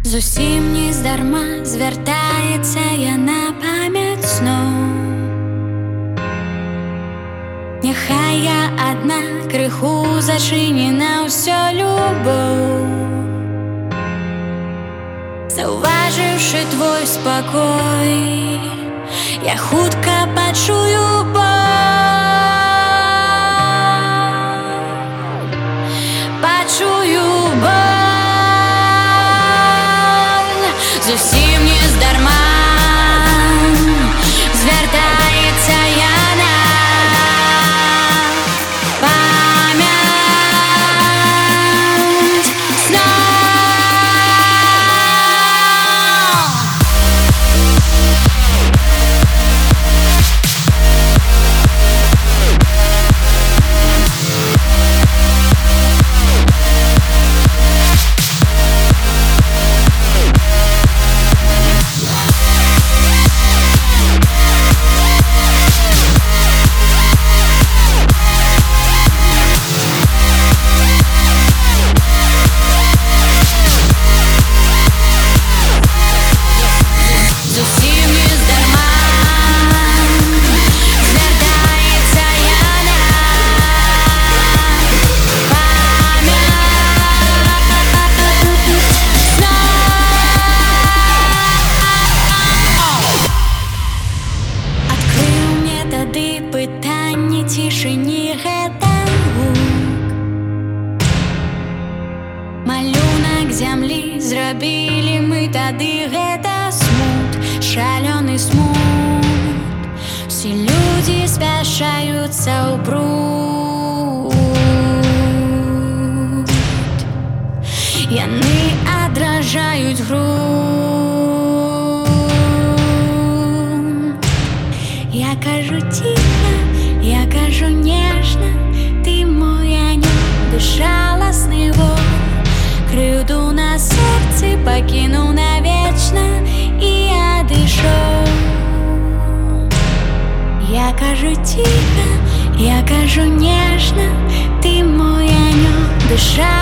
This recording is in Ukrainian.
Зусім не здарма звертається я на пам'ять знов. Нехай я одна, криху зачинена усю любов. Зауваживши твой спокой, я хутко почую боль. Почую боль. Зовсім не здарма звертається я на пам'ять знов. Пытанне цішыні гэта гук. Малюнак зямлі зрабілі мы тады, гэта смут, шалёны смут. Все людзі спяшаюцца ў бруд. Яны адражаюць грунт. Я кажу тихо, я кажу нежно, ты мой анёл, безжалостный вор. Крыўду на сердце покинул навечно, и одышаў. Я кажу тихо, я кажу нежно, ты мой анёл, безжалостный вор.